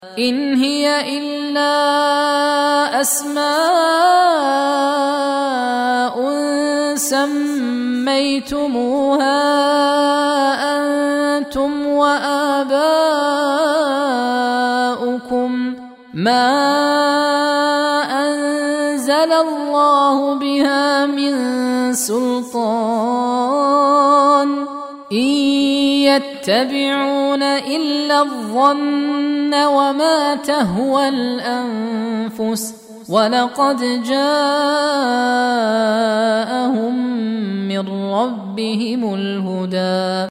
إن هي إلا أسماء سميتموها أنتم وآباؤكم ما أنزل الله بها من سلطان إن يتبعون إلا الظن وما تهوى الأنفس ولقد جاءهم من ربهم الهدى.